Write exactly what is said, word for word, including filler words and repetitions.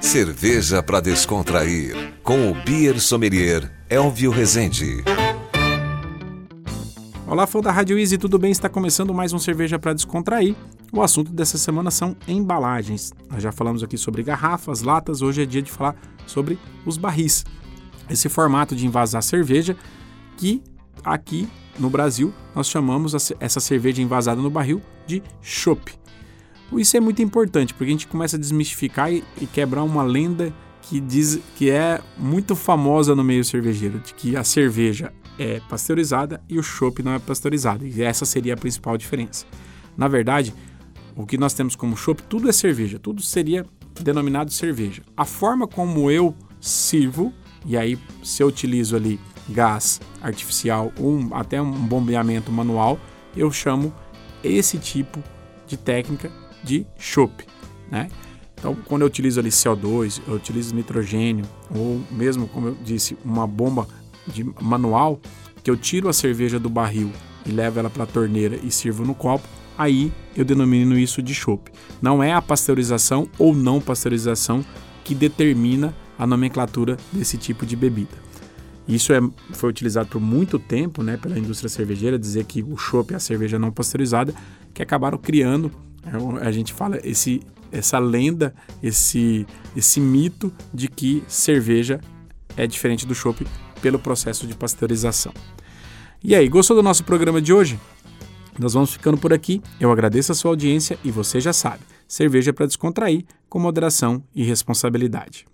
Cerveja para descontrair, com o Beer Sommelier Elvio Rezende. Olá, fã da Rádio Easy, tudo bem? Está começando mais um Cerveja para Descontrair. O assunto dessa semana são embalagens. Nós já falamos aqui sobre garrafas, latas, hoje é dia de falar sobre os barris. Esse formato de envasar cerveja que aqui no Brasil nós chamamos essa cerveja envasada no barril de chopp. Isso é muito importante porque a gente começa a desmistificar e, e quebrar uma lenda que diz que é muito famosa no meio cervejeiro, de que a cerveja é pasteurizada e o chopp não é pasteurizado. E essa seria a principal diferença. Na verdade, o que nós temos como chopp, tudo é cerveja, tudo seria denominado cerveja. A forma como eu sirvo, e aí se eu utilizo ali gás artificial ou um, até um bombeamento manual, eu chamo esse tipo de técnica de chopp, né? Então, quando eu utilizo ali C O dois, eu utilizo nitrogênio, ou mesmo, como eu disse, uma bomba de manual, que eu tiro a cerveja do barril e levo ela para a torneira e sirvo no copo, aí eu denomino isso de chopp. Não é a pasteurização ou não pasteurização que determina a nomenclatura desse tipo de bebida. Isso é, foi utilizado por muito tempo, né, pela indústria cervejeira, dizer que o chopp é a cerveja não pasteurizada, que acabaram criando, a gente fala, esse, essa lenda, esse, esse mito de que cerveja é diferente do chopp pelo processo de pasteurização. E aí, gostou do nosso programa de hoje? Nós vamos ficando por aqui. Eu agradeço a sua audiência e você já sabe, cerveja para descontrair com moderação e responsabilidade.